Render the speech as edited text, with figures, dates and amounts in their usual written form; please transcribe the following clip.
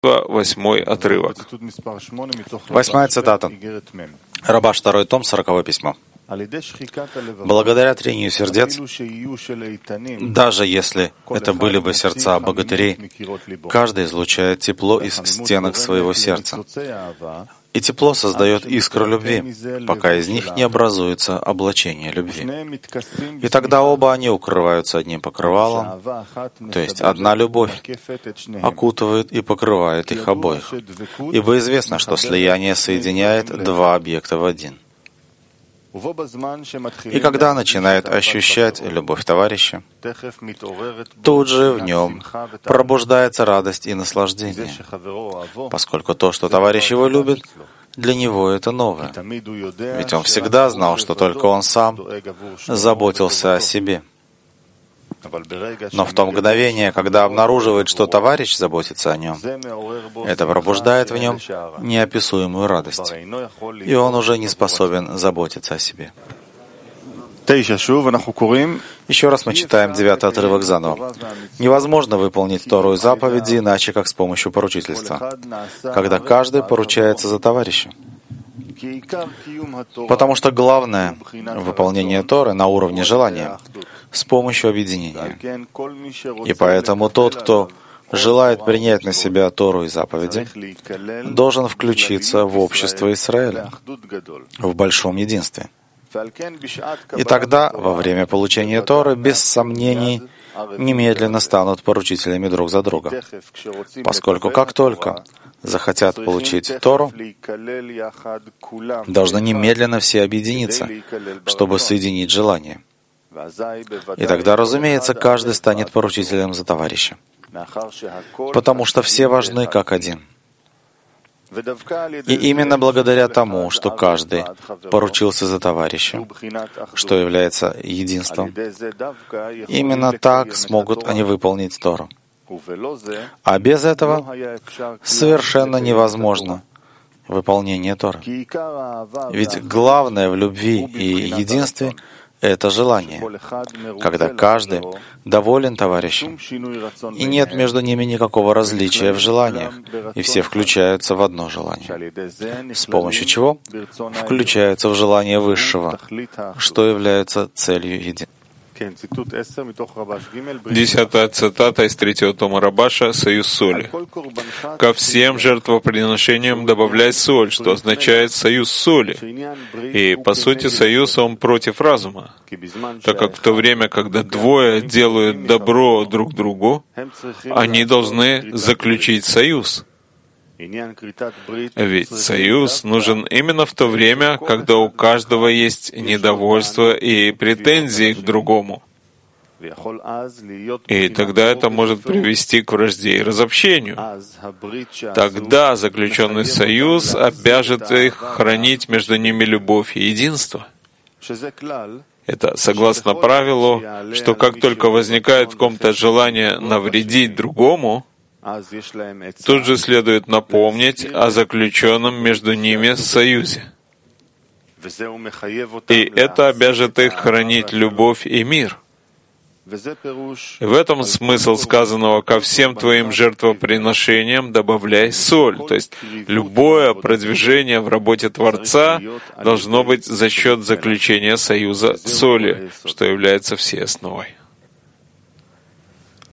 8 отрывок. 8 цитата. Рабаш, 2 том, 40 письмо. Благодаря трению сердец, даже если это были бы сердца богатырей, каждый излучает тепло из стенок своего сердца. И тепло создает искру любви, пока из них не образуется облачение любви. И тогда оба они укрываются одним покрывалом, то есть одна любовь окутывает и покрывает их обоих. Ибо известно, что слияние соединяет два объекта в один. И когда начинает ощущать любовь товарища, тут же в нем пробуждается радость и наслаждение, поскольку то, что товарищ его любит, для него это новое. Ведь он всегда знал, что только он сам заботился о себе. Но в то мгновение, когда обнаруживает, что товарищ заботится о нем, это пробуждает в нем неописуемую радость, и он уже не способен заботиться о себе. Еще раз мы читаем 9 отрывок заново. Невозможно выполнить вторую заповедь иначе, как с помощью поручительства, когда каждый поручается за товарища. Потому что главное выполнение Торы на уровне желания с помощью объединения. И поэтому тот, кто желает принять на себя Тору и заповеди, должен включиться в общество Израиля, в большом единстве. И тогда, во время получения Торы, без сомнений, немедленно станут поручителями друг за друга, поскольку как только захотят получить Тору, должны немедленно все объединиться, чтобы соединить желание. И тогда, разумеется, каждый станет поручителем за товарища, потому что все важны как один. И именно благодаря тому, что каждый поручился за товарища, что является единством, именно так смогут они выполнить Тору. А без этого совершенно невозможно выполнение Торы. Ведь главное в любви и единстве — это желание, когда каждый доволен товарищем, и нет между ними никакого различия в желаниях, и все включаются в одно желание, с помощью чего включаются в желание Высшего, что является целью единства. 10 цитата из 3 тома Рабаша «Союз соли». «Ко всем жертвоприношениям добавляй соль», что означает «союз соли». И, по сути, союз он против разума, так как в то время, когда двое делают добро друг другу, они должны заключить союз. Ведь союз нужен именно в то время, когда у каждого есть недовольство и претензии к другому. И тогда это может привести к вражде и разобщению. Тогда заключенный союз обяжет их хранить между ними любовь и единство. Это согласно правилу, что как только возникает в ком-то желание навредить другому, тут же следует напомнить о заключенном между ними союзе. И это обяжет их хранить любовь и мир. В этом смысл сказанного «ко всем твоим жертвоприношениям добавляй соль». То есть любое продвижение в работе Творца должно быть за счет заключения союза соли, что является всей основой.